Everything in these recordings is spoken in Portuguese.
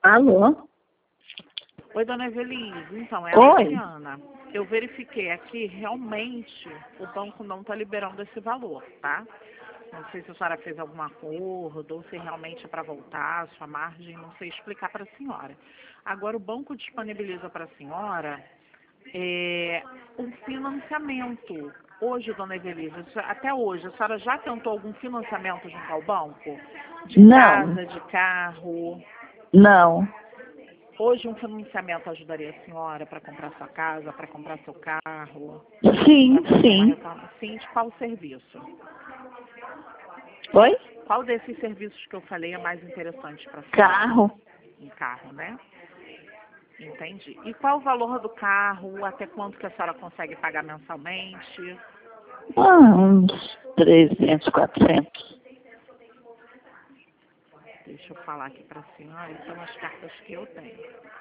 Alô? Oi, dona Evelise. Então, é a Oi? Luciana. Eu verifiquei aqui, realmente, o banco não está liberando esse valor, tá? Não sei se a senhora fez algum acordo ou se realmente é para voltar a sua margem, não sei explicar para a senhora. Agora, o banco disponibiliza para a senhora um financiamento. Hoje, dona Evelise, até hoje, a senhora já tentou algum financiamento junto ao banco? De Não, casa, de carro? não. Hoje um financiamento ajudaria a senhora para comprar sua casa, para comprar seu carro, Sim, para fazer uma sim. reforma? Sim, de qual serviço? Oi? Qual desses serviços que eu falei é mais interessante para a senhora? Carro. Um carro, né? Entendi. E qual o valor do carro? Até quanto que a senhora consegue pagar mensalmente? Uns 300, 400. Deixa eu falar aqui para a senhora, são as cartas que eu tenho.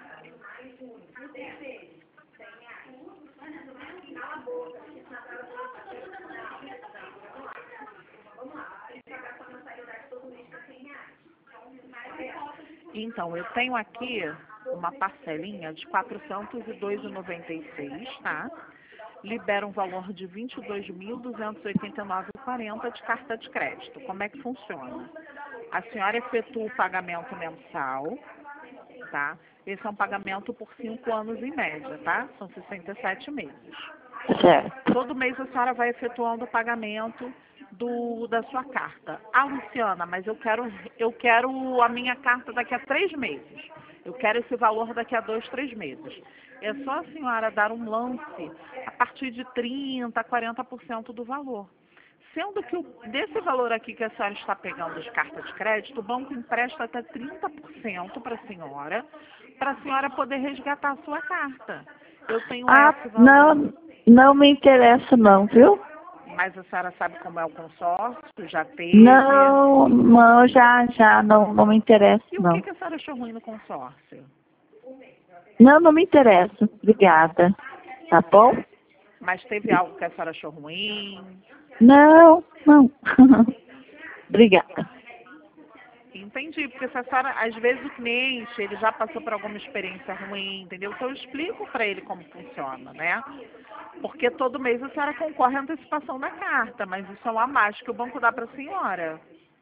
Então, eu tenho aqui uma parcelinha de R$ 402,96, tá? Libera um valor de R$ 22.289,40 de carta de crédito. Como é que funciona? A senhora efetua o pagamento mensal, tá? Esse é um pagamento por 5 anos em média, tá? São 67 meses. Certo. Todo mês a senhora vai efetuando o pagamento da sua carta. Ah, Luciana, mas eu quero a minha carta daqui a 3 meses. Eu quero esse valor daqui a 2, 3 meses. É só a senhora dar um lance a partir de 30%, 40% do valor. Sendo que desse valor aqui que a senhora está pegando de carta de crédito, o banco empresta até 30% para a senhora poder resgatar a sua carta. Eu tenho Ah, esse valor. não, não me interessa não, viu? Mas a senhora sabe como é o consórcio? Já teve? Não, não, já, não me interessa E o que não. que a senhora achou ruim no consórcio? Não, não me interessa. Obrigada. Tá bom? Mas teve algo que a senhora achou ruim? Não, não. Obrigada. Entendi, porque se a senhora, às vezes o cliente, ele já passou por alguma experiência ruim, entendeu? Então eu explico para ele como funciona, né? Porque todo mês a senhora concorre à antecipação da carta, mas isso é um a mais que o banco dá para a senhora.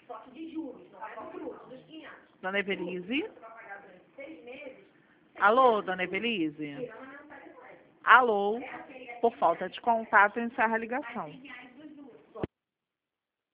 Dona Evelise? Alô, dona Evelise? Alô? Por falta de contato, encerra a ligação.